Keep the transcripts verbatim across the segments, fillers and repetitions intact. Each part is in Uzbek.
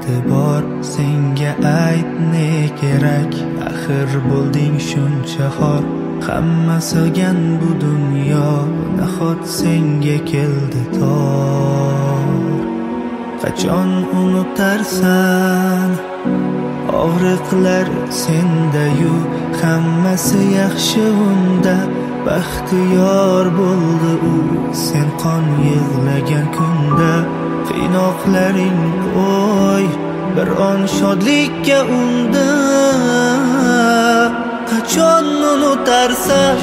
e'tibor, senga ayt ne kerak, axir bo'lding shuncha xor. Hamma so'gan bu dunyo, nahot senga keldi tor. Qachon unutarsan og'riqlar senda-yu, hammasi yaxshi unda, baxtiyor bo'ldi u sen qon yig'lagan kunda. Qiynoqlaring o'y bir on shodlikka unda, qachon unutarsan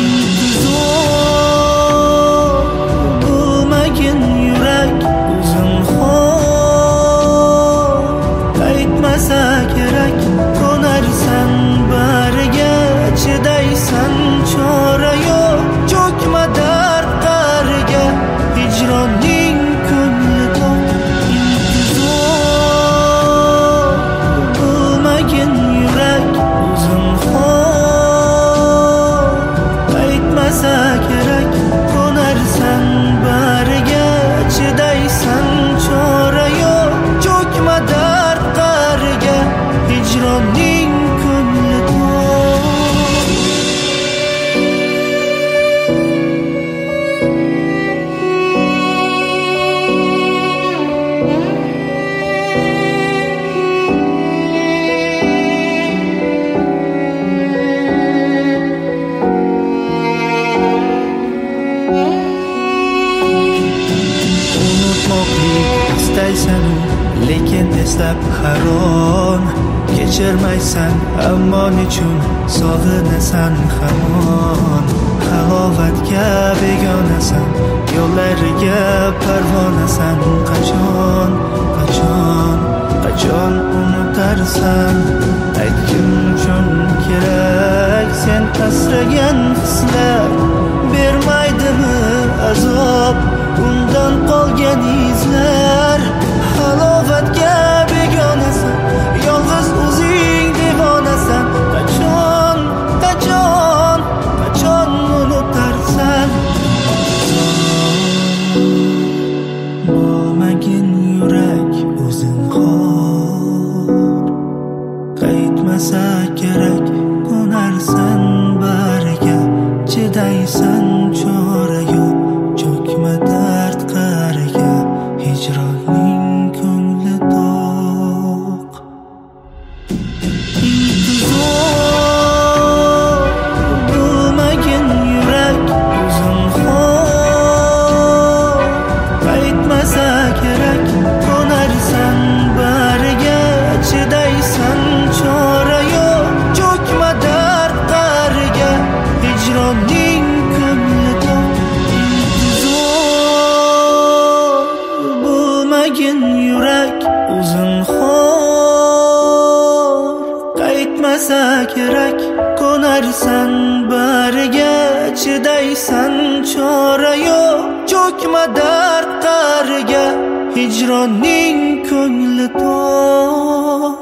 intizor bo'lmagin yurak uzun xor. Qaytmasa kerak ko'narsan bariga, chidaysan chora yo'q, cho'kma dard qariga. Hijronning ko'ngli to'q intizor bo'lmagin yurak uzun xor. Qaytmasa kerak ko'narsan bariga, chidaysan chora yo'q, cho'kma dard qariga. Hijronning ko'ngli to'q. Istaysan lekin eslab haron, kechirmaysan ammo nechun sog'inasan hamon. Halovatga begonasan, yo'llariga parvonasan. Qachon, qachon, qachon unutarsan? Aytgim uchun kerak sen asragan hislar, bermaydimi azob undan qolgan izlar. Halovatga begonasan, yolg'iz o'zing devonasan. Qachon, qachon, qachon unutarsan? Bo'lmagin yurak o'zin xor. Qaytmasa kerak ko'narsan bariga, chidaysan chora yo'q, cho'kma dard qariga. Hijronning ko'ngli to'q intizor bo'lmagin yurak uzun xor. Qaytmasa kerak ko'narsan bariga, chidaysan chora yo'q, cho'kma dard qariga. Hijronning ko'ngli to'q intizor bo'lmagin yurak uzun xor. Qaytmasa kerak ko'narsan bariga, chidaysan chora yo'q, cho'kma dard qariga. Hijronning ko'ngli to'q.